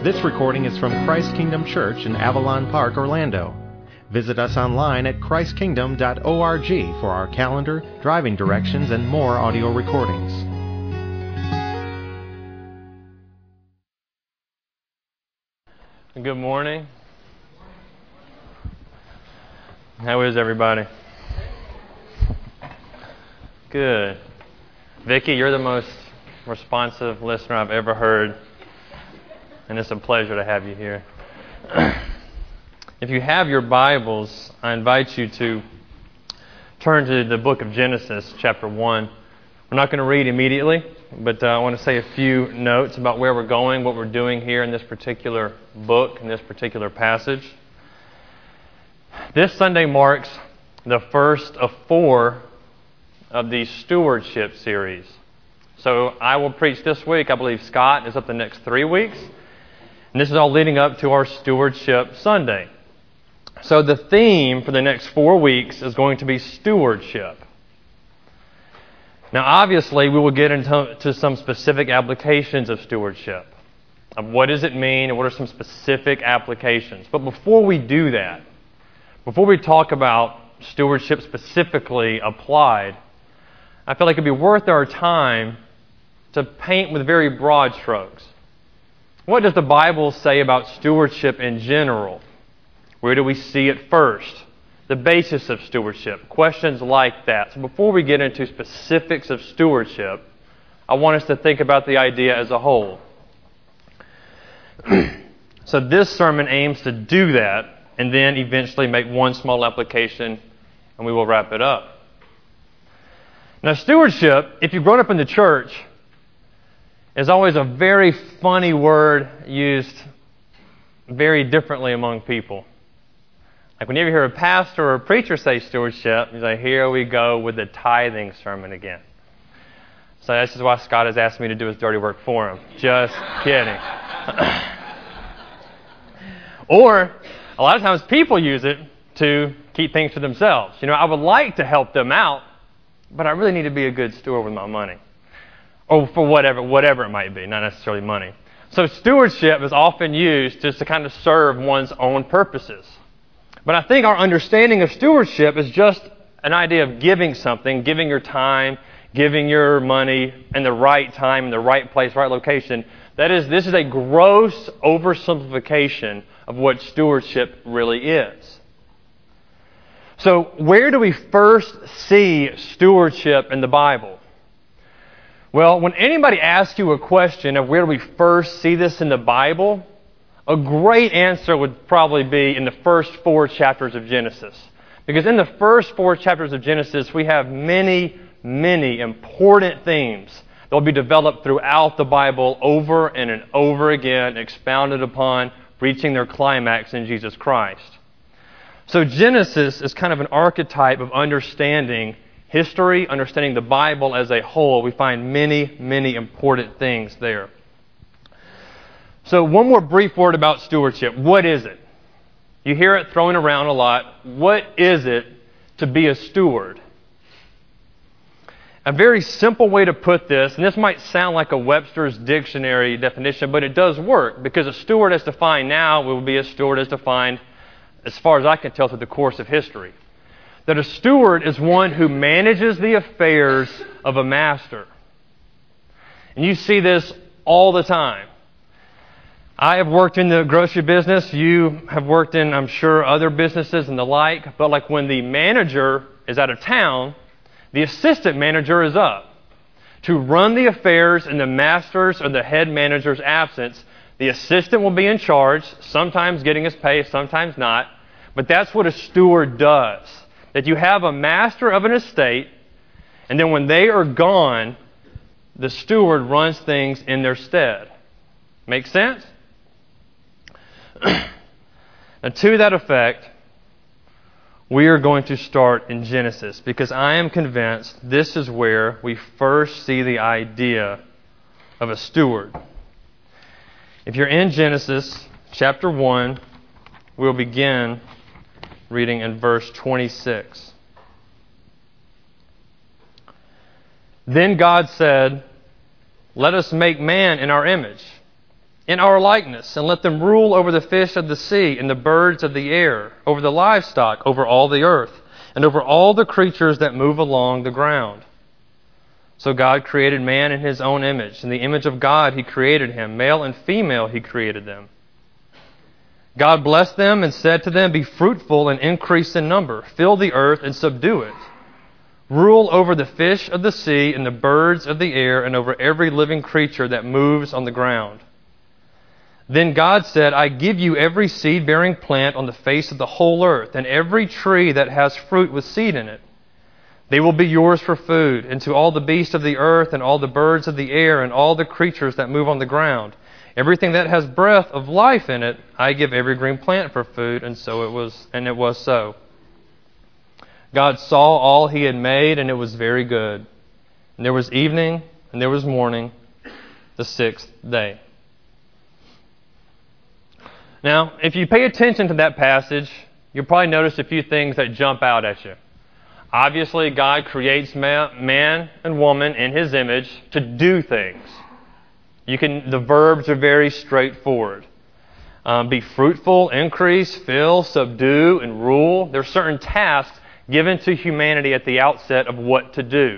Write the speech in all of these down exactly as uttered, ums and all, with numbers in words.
This recording is from Christ Kingdom Church in Avalon Park, Orlando. Visit us online at christ kingdom dot org for our calendar, driving directions, and more audio recordings. Good morning. How is everybody? Good. Vicki, you're the most responsive listener I've ever heard, and it's a pleasure to have you here. If you have your Bibles, I invite you to turn to the book of Genesis, chapter one. We're not going to read immediately, but uh, I want to say a few notes about where we're going, what we're doing here in this particular book, in this particular passage. This Sunday marks the first of four of the stewardship series. So I will preach this week. I believe Scott is up the next three weeks. And this is all leading up to our Stewardship Sunday. So the theme for the next four weeks is going to be stewardship. Now obviously we will get into to some specific applications of stewardship. Of what does it mean and what are some specific applications. But before we do that, before we talk about stewardship specifically applied, I feel like it'd be worth our time to paint with very broad strokes. What does the Bible say about stewardship in general? Where do we see it first? The basis of stewardship. Questions like that. So before we get into specifics of stewardship, I want us to think about the idea as a whole. So this sermon aims to do that and then eventually make one small application and we will wrap it up. Now stewardship, if you've grown up in the church, is always a very funny word used very differently among people. Like when you ever hear a pastor or a preacher say stewardship, you say, here we go with the tithing sermon again. So this is why Scott has asked me to do his dirty work for him. Just kidding. Or, a lot of times people use it to keep things to themselves. You know, I would like to help them out, but I really need to be a good steward with my money. Or for whatever, whatever it might be, not necessarily money. So stewardship is often used just to kind of serve one's own purposes. But I think our understanding of stewardship is just an idea of giving something, giving your time, giving your money in the right time, in the right place, right location. That is, this is a gross oversimplification of what stewardship really is. So where do we first see stewardship in the Bible? Well, when anybody asks you a question of where do we first see this in the Bible, a great answer would probably be in the first four chapters of Genesis. Because in the first four chapters of Genesis, we have many, many important themes that will be developed throughout the Bible over and over again, expounded upon, reaching their climax in Jesus Christ. So Genesis is kind of an archetype of understanding history, understanding the Bible as a whole. We find many, many important things there. So one more brief word about stewardship. What is it? You hear it thrown around a lot. What is it to be a steward? A very simple way to put this, and this might sound like a Webster's Dictionary definition, but it does work, because a steward as defined now will be a steward as defined, as far as I can tell, through the course of history. That a steward is one who manages the affairs of a master. And you see this all the time. I have worked in the grocery business. You have worked in, I'm sure, other businesses and the like. But like when the manager is out of town, the assistant manager is up. To run the affairs in the master's or the head manager's absence, the assistant will be in charge, sometimes getting his pay, sometimes not. But that's what a steward does. That you have a master of an estate, and then when they are gone, the steward runs things in their stead. Make sense? Now, to that effect, we are going to start in Genesis, because I am convinced this is where we first see the idea of a steward. If you're in Genesis chapter one, we'll begin reading in verse twenty-six. Then God said, "Let us make man in our image, in our likeness, and let them rule over the fish of the sea and the birds of the air, over the livestock, over all the earth, and over all the creatures that move along the ground. So God created man in His own image. In the image of God He created him. Male and female He created them. God blessed them and said to them, "Be fruitful and increase in number. Fill the earth and subdue it. Rule over the fish of the sea and the birds of the air and over every living creature that moves on the ground." Then God said, "I give you every seed-bearing plant on the face of the whole earth, and every tree that has fruit with seed in it. They will be yours for food, and to all the beasts of the earth, and all the birds of the air, and all the creatures that move on the ground. Everything that has breath of life in it, I give every green plant for food." And so it was, and it was so. God saw all He had made, and it was very good. And there was evening, and there was morning, the sixth day. Now, if you pay attention to that passage, you'll probably notice a few things that jump out at you. Obviously, God creates man and woman in His image to do things. You can. The verbs are very straightforward. Um, be fruitful, increase, fill, subdue, and rule. There are certain tasks given to humanity at the outset of what to do.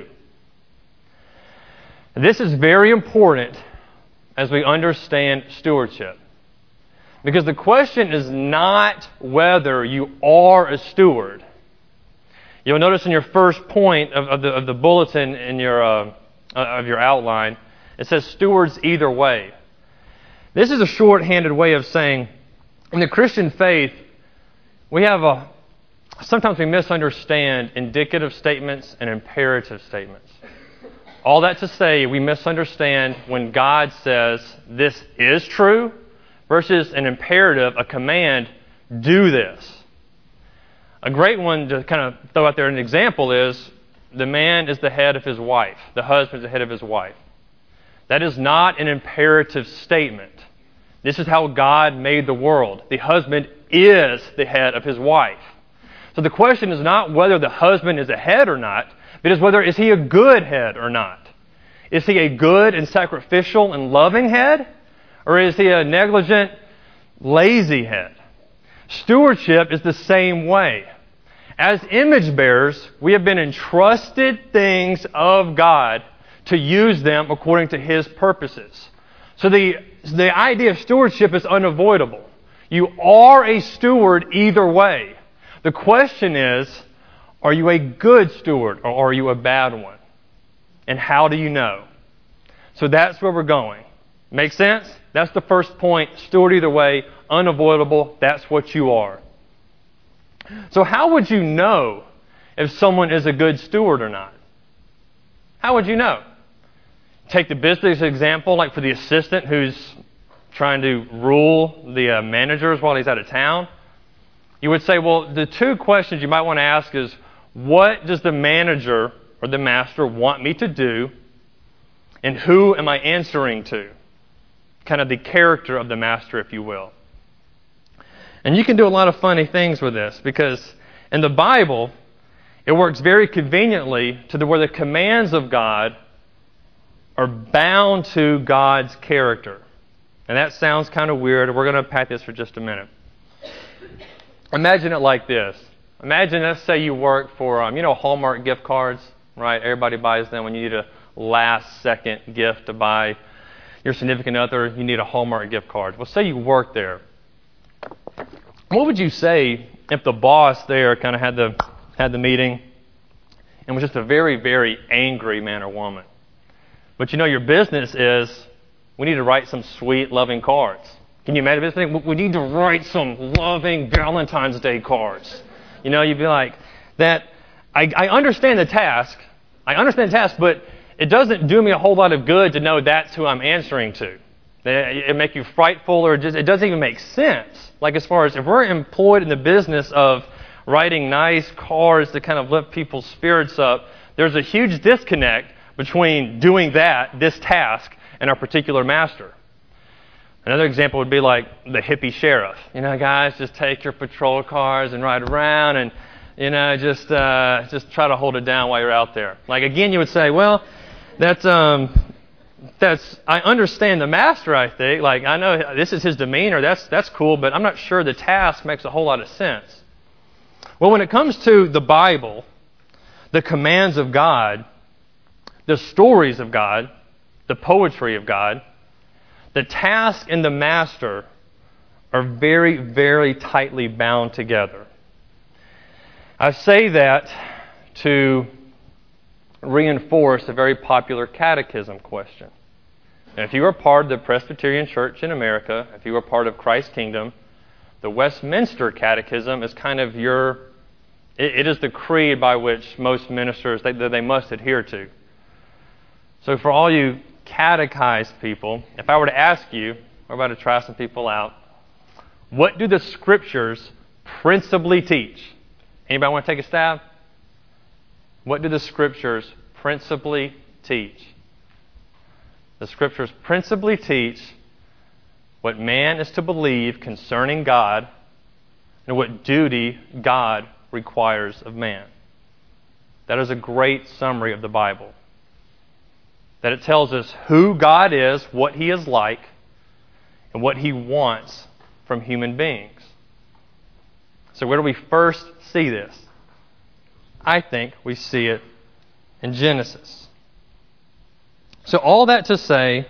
This is very important as we understand stewardship. Because the question is not whether you are a steward. You'll notice in your first point of, of, the, of the bulletin in your uh, of your outline, it says stewards either way. This is a shorthanded way of saying, in the Christian faith, we have a sometimes we misunderstand indicative statements and imperative statements. All that to say, we misunderstand when God says this is true versus an imperative, a command, do this. A great one to kind of throw out there an example is the man is the head of his wife. The husband is the head of his wife. That is not an imperative statement. This is how God made the world. The husband is the head of his wife. So the question is not whether the husband is a head or not, but is whether is he a good head or not. Is he a good and sacrificial and loving head? Or is he a negligent, lazy head? Stewardship is the same way. As image bearers, we have been entrusted things of God to use them according to His purposes. So the, the idea of stewardship is unavoidable. You are a steward either way. The question is, are you a good steward or are you a bad one? And how do you know? So that's where we're going. Make sense? That's the first point. Steward either way, unavoidable. That's what you are. So how would you know if someone is a good steward or not? How would you know? Take the business example, like for the assistant who's trying to rule the uh, managers while he's out of town. You would say, well, the two questions you might want to ask is, what does the manager or the master want me to do? And who am I answering to? Kind of the character of the master, if you will. And you can do a lot of funny things with this, because in the Bible, it works very conveniently to the where the commands of God are bound to God's character. And that sounds kind of weird. We're going to unpack this for just a minute. Imagine it like this. Imagine, let's say you work for, um, you know, Hallmark gift cards, right? Everybody buys them when you need a last-second gift to buy your significant other. You need a Hallmark gift card. Well, say you work there. What would you say if the boss there kind of had the had the meeting and was just a very, very angry man or woman? But you know your business is, we need to write some sweet, loving cards. Can you imagine this thing? We need to write some loving Valentine's Day cards. You know, you'd be like, that. I, I understand the task. I understand the task, but it doesn't do me a whole lot of good to know that's who I'm answering to. It make you frightful, or just, it doesn't even make sense. Like as far as if we're employed in the business of writing nice cards to kind of lift people's spirits up, there's a huge disconnect between doing that, this task, and our particular master. Another example would be like the hippie sheriff. You know, guys, just take your patrol cars and ride around and, you know, just uh, just try to hold it down while you're out there. Like, again, you would say, well, that's... um. that's, I understand the master, I think. Like, I know this is his demeanor, that's, that's cool, but I'm not sure the task makes a whole lot of sense. Well, when it comes to the Bible, the commands of God, the stories of God, the poetry of God, the task and the master are very, very tightly bound together. I say that to reinforce a very popular catechism question. And if you are part of the Presbyterian Church in America, if you are part of Christ's Kingdom, the Westminster Catechism is kind of your, it, it is the creed by which most ministers, they, they must adhere to. So for all you catechized people, if I were to ask you, we're about to try some people out, what do the Scriptures principally teach? Anybody want to take a stab? What do the Scriptures principally teach? The Scriptures principally teach what man is to believe concerning God and what duty God requires of man. That is a great summary of the Bible. That it tells us who God is, what He is like, and what He wants from human beings. So where do we first see this? I think we see it in Genesis. So all that to say,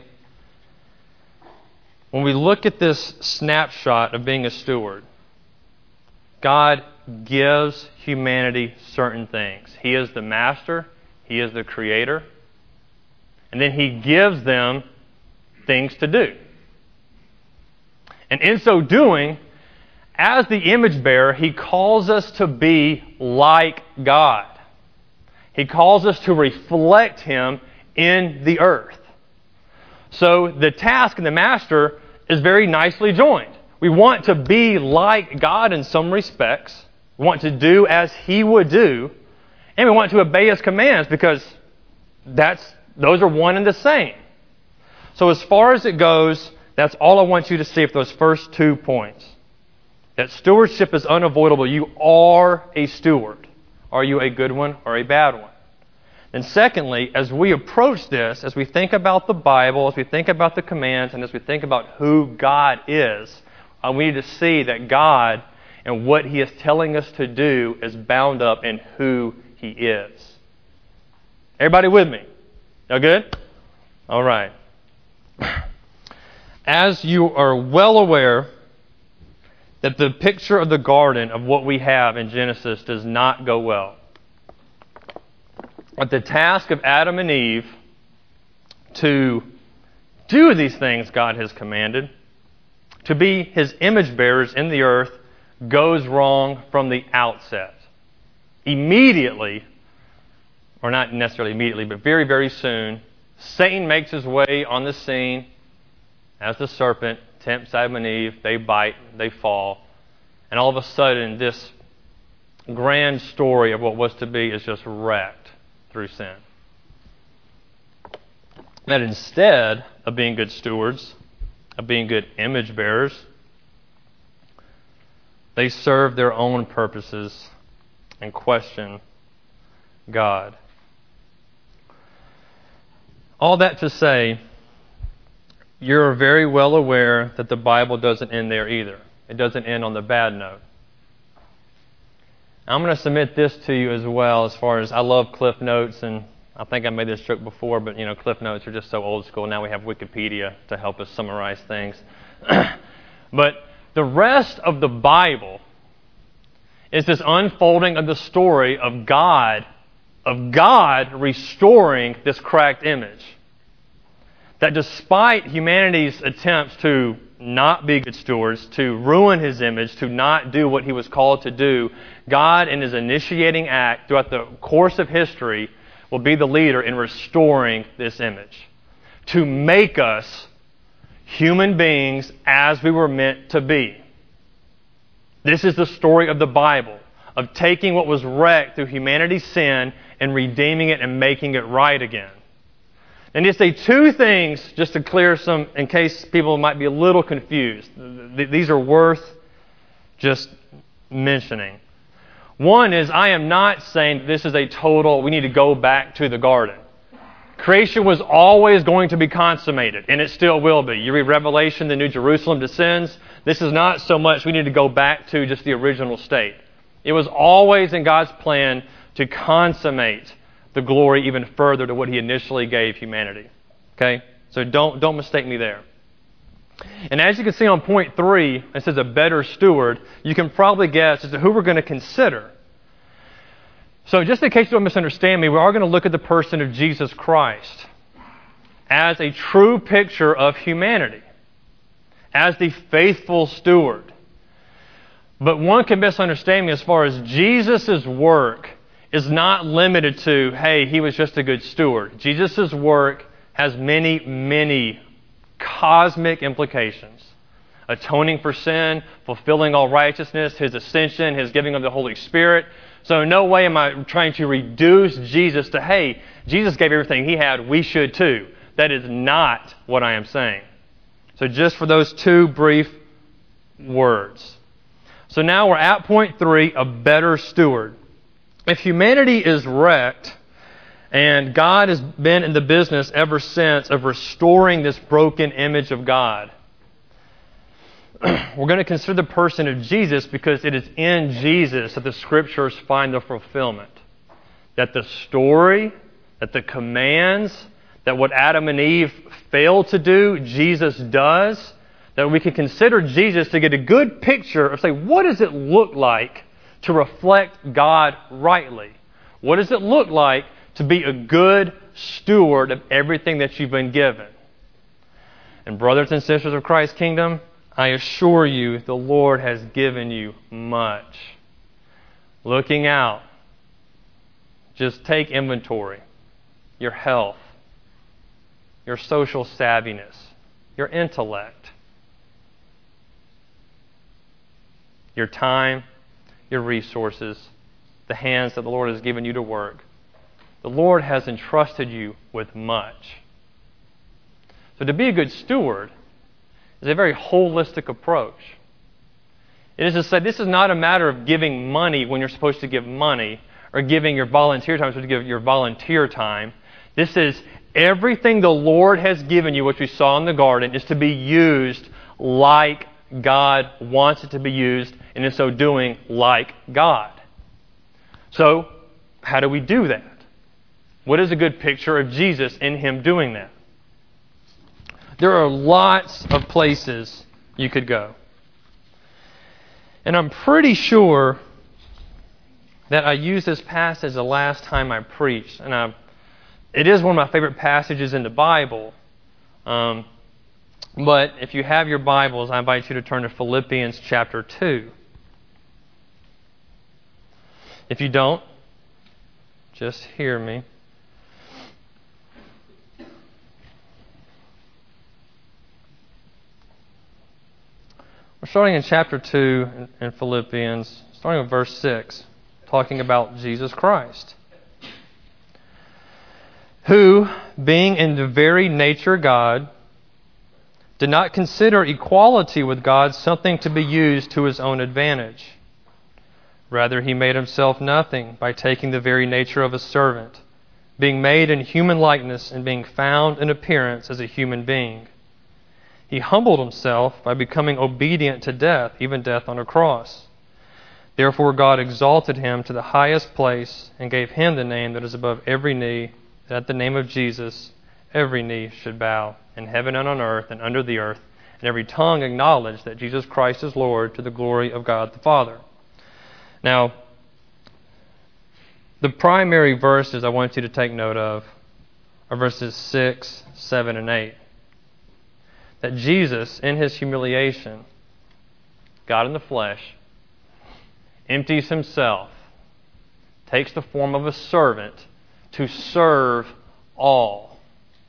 when we look at this snapshot of being a steward, God gives humanity certain things. He is the master. He is the creator. And then He gives them things to do. And in so doing, as the image bearer, He calls us to be like God. He calls us to reflect Him in the earth. So the task and the master is very nicely joined. We want to be like God in some respects. We want to do as He would do. And we want to obey His commands because that's those are one and the same. So as far as it goes, that's all I want you to see for those first two points. That stewardship is unavoidable. You are a steward. Are you a good one or a bad one? And secondly, as we approach this, as we think about the Bible, as we think about the commands, and as we think about who God is, uh, we need to see that God and what He is telling us to do is bound up in who He is. Everybody with me? Y'all good? All right. As you are well aware that the picture of the garden of what we have in Genesis does not go well. But the task of Adam and Eve to do these things God has commanded, to be His image bearers in the earth, goes wrong from the outset. Immediately, or not necessarily immediately, but very, very soon, Satan makes his way on the scene as the serpent tempts Adam and Eve. They bite, they fall, and all of a sudden this grand story of what was to be is just wrecked through sin. That instead of being good stewards, of being good image bearers, they serve their own purposes and question God. All that to say, you're very well aware that the Bible doesn't end there either. It doesn't end on the bad note. I'm going to submit this to you as well, as far as I love Cliff Notes, and I think I made this joke before, but you know, Cliff Notes are just so old school. Now we have Wikipedia to help us summarize things. But the rest of the Bible is this unfolding of the story of God, of God restoring this cracked image. That despite humanity's attempts to not be good stewards, to ruin His image, to not do what He was called to do, God in His initiating act throughout the course of history will be the leader in restoring this image. To make us human beings as we were meant to be. This is the story of the Bible, of taking what was wrecked through humanity's sin and redeeming it and making it right again. And just say two things just to clear some, in case people might be a little confused. These are worth just mentioning. One is, I am not saying this is a total, we need to go back to the garden. Creation was always going to be consummated, and it still will be. You read Revelation, the New Jerusalem descends. This is not so much we need to go back to just the original state. It was always in God's plan to consummate the glory even further to what He initially gave humanity. Okay? So don't, don't mistake me there. And as you can see on point three, it says a better steward. You can probably guess as to who we're going to consider. So just in case you don't misunderstand me, we are going to look at the person of Jesus Christ as a true picture of humanity, as the faithful steward. But one can misunderstand me as far as Jesus' work is not limited to, hey, He was just a good steward. Jesus' work has many, many cosmic implications. Atoning for sin, fulfilling all righteousness, His ascension, His giving of the Holy Spirit. So in no way am I trying to reduce Jesus to, hey, Jesus gave everything He had, we should too. That is not what I am saying. So just for those two brief words. So now we're at point three, a better steward. If humanity is wrecked, and God has been in the business ever since of restoring this broken image of God, we're going to consider the person of Jesus because it is in Jesus that the Scriptures find the fulfillment. That the story, that the commands, that what Adam and Eve failed to do, Jesus does. That we can consider Jesus to get a good picture of, say, what does it look like to reflect God rightly? What does it look like to be a good steward of everything that you've been given? And brothers and sisters of Christ's kingdom, I assure you the Lord has given you much. Looking out, just take inventory. Your health, your social savviness, your intellect, your time, your resources, the hands that the Lord has given you to work. The Lord has entrusted you with much. So to be a good steward is a very holistic approach. It is to say this is not a matter of giving money when you're supposed to give money, or giving your volunteer time when you're supposed to give your volunteer time. This is everything the Lord has given you, which we saw in the garden, is to be used like God wants it to be used, and in so doing, like God. So, how do we do that? What is a good picture of Jesus in Him doing that? There are lots of places you could go. And I'm pretty sure that I used this passage the last time I preached. And I, it is one of my favorite passages in the Bible. Um, but if you have your Bibles, I invite you to turn to Philippians chapter two. If you don't, just hear me. We're starting in chapter two in Philippians, starting with verse six, talking about Jesus Christ, who, being in the very nature God, did not consider equality with God something to be used to His own advantage. Rather, He made Himself nothing by taking the very nature of a servant, being made in human likeness and being found in appearance as a human being. He humbled Himself by becoming obedient to death, even death on a cross. Therefore God exalted Him to the highest place and gave Him the name that is above every knee, that at the name of Jesus every knee should bow, in heaven and on earth and under the earth, and every tongue acknowledge that Jesus Christ is Lord, to the glory of God the Father. Now, the primary verses I want you to take note of are verses six, seven, and eight. That Jesus, in His humiliation, God in the flesh, empties Himself, takes the form of a servant to serve all.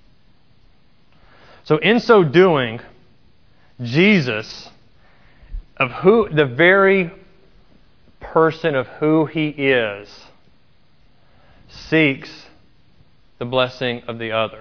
So in so doing, Jesus, of who the very person of who He is, seeks the blessing of the other.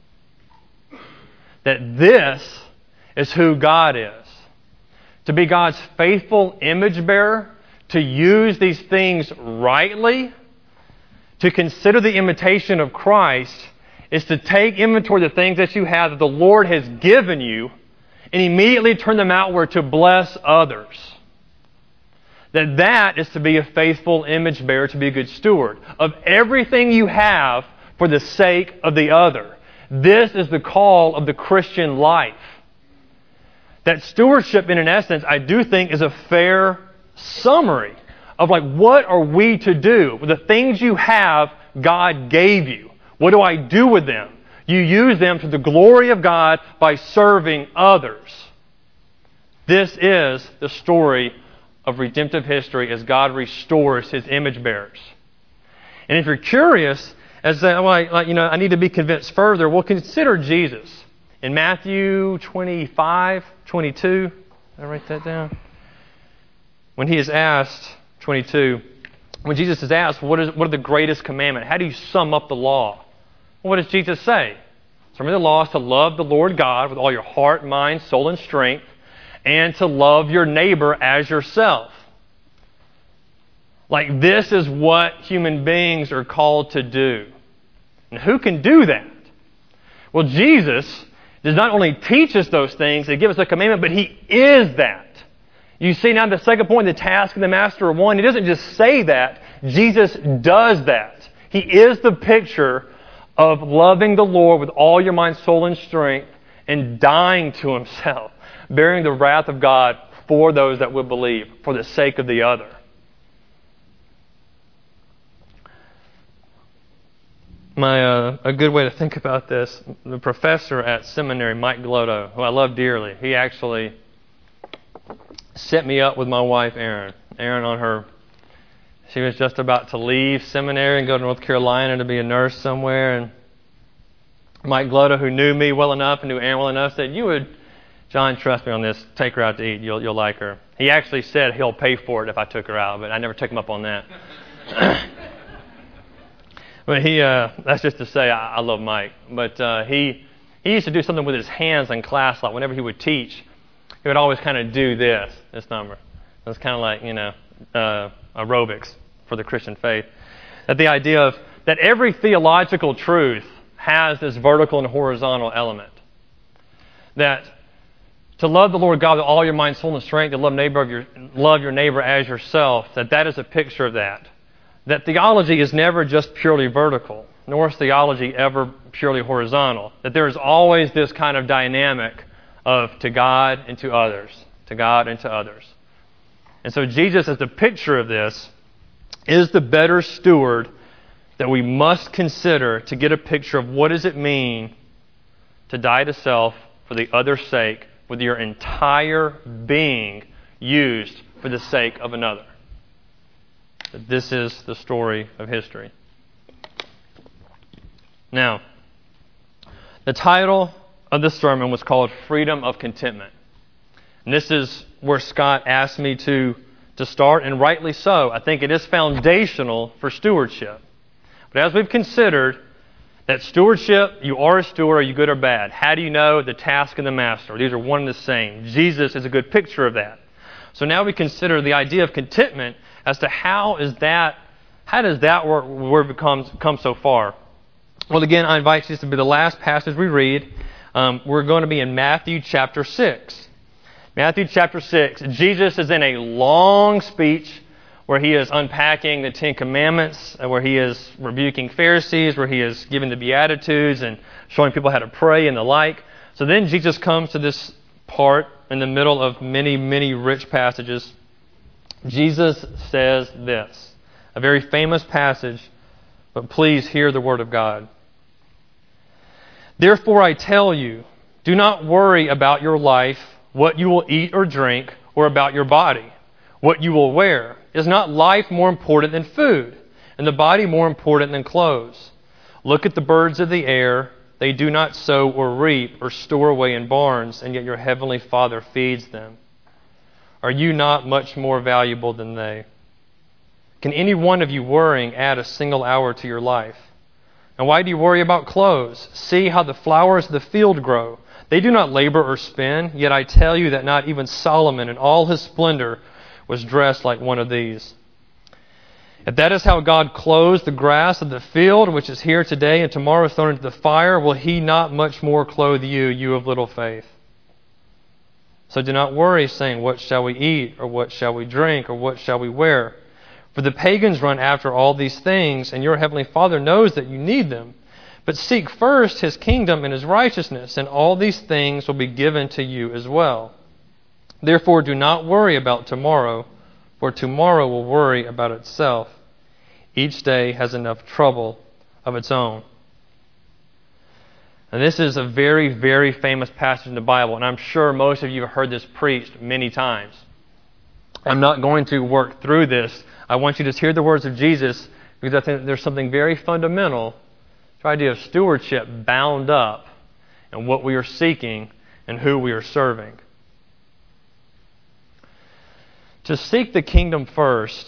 That this is who God is. To be God's faithful image bearer, to use these things rightly, to consider the imitation of Christ, is to take inventory of the things that you have that the Lord has given you and immediately turn them outward to bless others. That that is to be a faithful image bearer, to be a good steward of everything you have for the sake of the other. This is the call of the Christian life. That stewardship, in an essence, I do think is a fair summary of like, what are we to do with the things you have God gave you? What do I do with them? You use them to the glory of God by serving others. This is the story of redemptive history as God restores His image bearers. And if you're curious, as uh, well, I, like, you know, I need to be convinced further, well, consider Jesus. In Matthew twenty-five, twenty-two, did I write that down? When He is asked, twenty-two, when Jesus is asked, what is what are the greatest commandment? How do you sum up the law? Well, what does Jesus say? Some of the law is to love the Lord God with all your heart, mind, soul, and strength, and to love your neighbor as yourself. Like, this is what human beings are called to do. And who can do that? Well, Jesus does not only teach us those things and give us a commandment, but He is that. You see now the second point, the task of the master of one. He doesn't just say that. Jesus does that. He is the picture of loving the Lord with all your mind, soul, and strength, and dying to Himself, bearing the wrath of God for those that would believe, for the sake of the other. My uh, a good way to think about this, the professor at seminary, Mike Glotto, who I love dearly, he actually set me up with my wife, Erin. Erin on her, she was just about to leave seminary and go to North Carolina to be a nurse somewhere. And Mike Glotto, who knew me well enough and knew Erin well enough, said, "You would, John, trust me on this. Take her out to eat. You'll you'll like her." He actually said he'll pay for it if I took her out, but I never took him up on that. But he, uh, that's just to say, I, I love Mike. But uh, he he used to do something with his hands in class. Like whenever he would teach, he would always kind of do this, this number. It was kind of like, you know, uh, aerobics for the Christian faith. That the idea of that every theological truth has this vertical and horizontal element. That to love the Lord God with all your mind, soul, and strength, to love neighbor of your love your neighbor as yourself, that that is a picture of that. That theology is never just purely vertical, nor is theology ever purely horizontal. That there is always this kind of dynamic of to God and to others, to God and to others. And so Jesus, as the picture of this, is the better steward that we must consider to get a picture of what does it mean to die to self for the other's sake, with your entire being used for the sake of another. That this is the story of history. Now, the title of this sermon was called Freedom of Contentment. And this is where Scott asked me to, to start, and rightly so. I think it is foundational for stewardship. But as we've considered, that stewardship, you are a steward, are you good or bad? How do you know the task of the master? These are one and the same. Jesus is a good picture of that. So now we consider the idea of contentment as to how is that, how does that word, word becomes, come so far? Well, again, I invite you to be the last passage we read. Um, we're going to be in Matthew chapter six. Matthew chapter six. Jesus is in a long speech where He is unpacking the Ten Commandments, where He is rebuking Pharisees, where He is giving the Beatitudes and showing people how to pray and the like. So then Jesus comes to this part in the middle of many, many rich passages. Jesus says this, a very famous passage, but please hear the word of God. Therefore I tell you, do not worry about your life, what you will eat or drink, or about your body, what you will wear. Is not life more important than food, and the body more important than clothes? Look at the birds of the air. They do not sow or reap or store away in barns, and yet your heavenly Father feeds them. Are you not much more valuable than they? Can any one of you worrying add a single hour to your life? And why do you worry about clothes? See how the flowers of the field grow. They do not labor or spin, yet I tell you that not even Solomon in all his splendor was dressed like one of these. If that is how God clothes the grass of the field, which is here today and tomorrow is thrown into the fire, will He not much more clothe you, you of little faith? So do not worry, saying, what shall we eat, or what shall we drink, or what shall we wear? For the pagans run after all these things, and your heavenly Father knows that you need them. But seek first His kingdom and His righteousness, and all these things will be given to you as well. Therefore do not worry about tomorrow, for tomorrow will worry about itself. Each day has enough trouble of its own. And this is a very, very famous passage in the Bible, and I'm sure most of you have heard this preached many times. I'm not going to work through this. I want you to hear the words of Jesus, because I think there's something very fundamental, the idea of stewardship bound up in what we are seeking and who we are serving. To seek the kingdom first,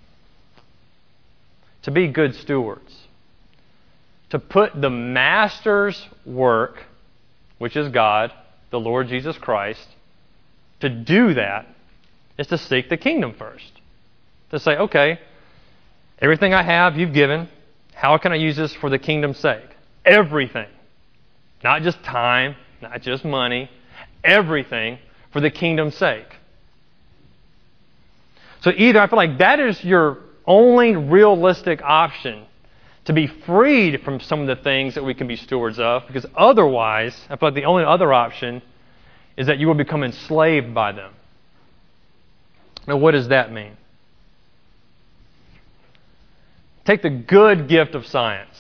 to be good stewards, to put the Master's work, which is God, the Lord Jesus Christ, to do that is to seek the kingdom first. To say, okay, everything I have you've given, how can I use this for the kingdom's sake? Everything. Not just time, not just money, everything for the kingdom's sake. So either I feel like that is your only realistic option to be freed from some of the things that we can be stewards of, because otherwise, I feel like the only other option is that you will become enslaved by them. Now, what does that mean? Take the good gift of science.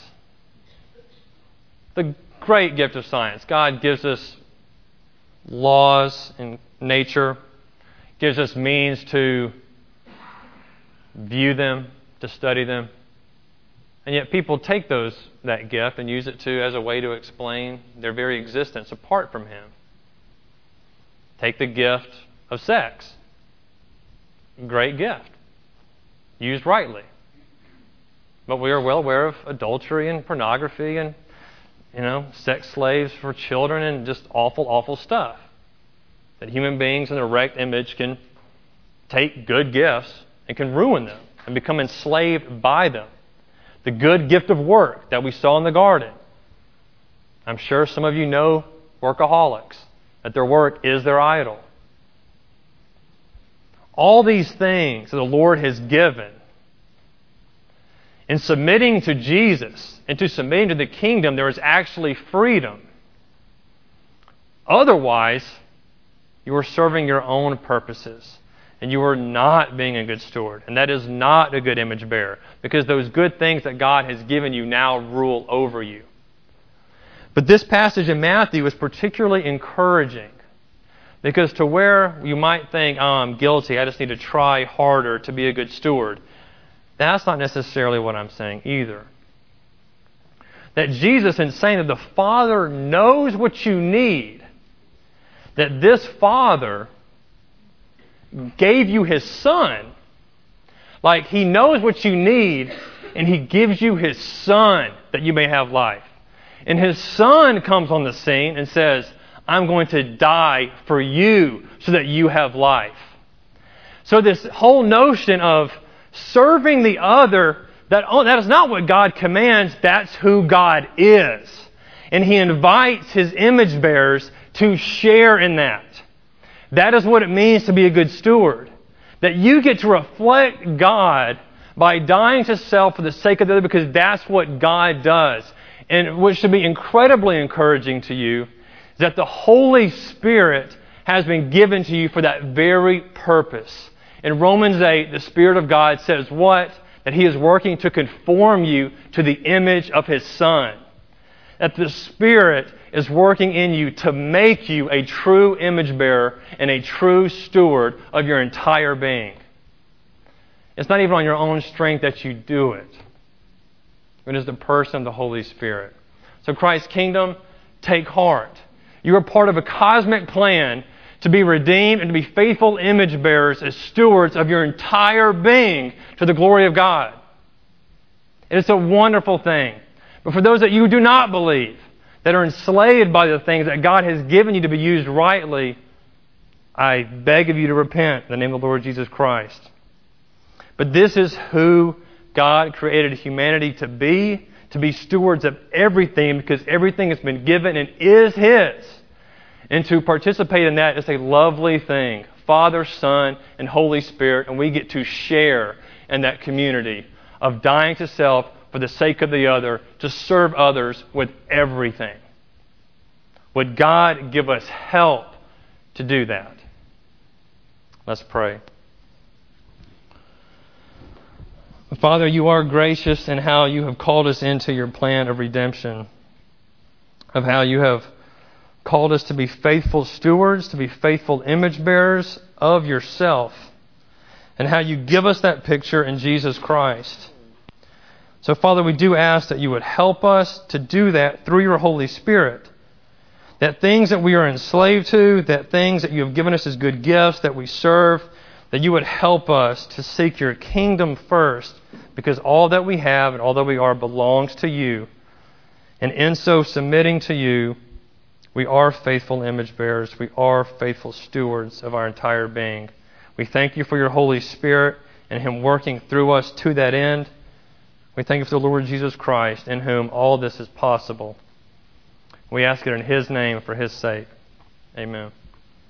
The great gift of science. God gives us laws in nature, gives us means to view them, to study them. And yet people take those that gift and use it to as a way to explain their very existence apart from Him. Take the gift of sex. Great gift. Used rightly. But we are well aware of adultery and pornography and, you know, sex slaves for children and just awful, awful stuff. That human beings in their erect image can take good gifts and can ruin them and become enslaved by them. The good gift of work that we saw in the garden. I'm sure some of you know workaholics, that their work is their idol. All these things that the Lord has given, in submitting to Jesus and to submitting to the kingdom, there is actually freedom. Otherwise, you are serving your own purposes. And you are not being a good steward. And that is not a good image bearer. Because those good things that God has given you now rule over you. But this passage in Matthew is particularly encouraging. Because to where you might think, oh, I'm guilty, I just need to try harder to be a good steward. That's not necessarily what I'm saying either. That Jesus, in saying that the Father knows what you need, that this Father gave you His Son. Like He knows what you need, and He gives you His Son that you may have life. And His Son comes on the scene and says, I'm going to die for you so that you have life. So this whole notion of serving the other, that, oh, that is not what God commands, that's who God is. And He invites His image bearers to share in that. That is what it means to be a good steward. That you get to reflect God by dying to self for the sake of the other, because that's what God does. And what should be incredibly encouraging to you is that the Holy Spirit has been given to you for that very purpose. In Romans eight, the Spirit of God says what? That He is working to conform you to the image of His Son. That the Spirit is working in you to make you a true image bearer and a true steward of your entire being. It's not even on your own strength that you do it. It is the person of the Holy Spirit. So Christ's kingdom, take heart. You are part of a cosmic plan to be redeemed and to be faithful image bearers as stewards of your entire being to the glory of God. And it's a wonderful thing. But for those that you do not believe, that are enslaved by the things that God has given you to be used rightly, I beg of you to repent in the name of the Lord Jesus Christ. But this is who God created humanity to be, to be stewards of everything because everything has been given and is His. And to participate in that is a lovely thing. Father, Son, and Holy Spirit, and we get to share in that community of dying to self for the sake of the other, to serve others with everything. Would God give us help to do that? Let's pray. Father, you are gracious in how you have called us into your plan of redemption, of how you have called us to be faithful stewards, to be faithful image bearers of yourself, and how you give us that picture in Jesus Christ. So, Father, we do ask that you would help us to do that through your Holy Spirit. That things that we are enslaved to, that things that you have given us as good gifts that we serve, that you would help us to seek your kingdom first, because all that we have and all that we are belongs to you. And in so submitting to you, we are faithful image bearers. We are faithful stewards of our entire being. We thank you for your Holy Spirit and Him working through us to that end. We thank you for the Lord Jesus Christ, in whom all this is possible. We ask it in His name for His sake. Amen.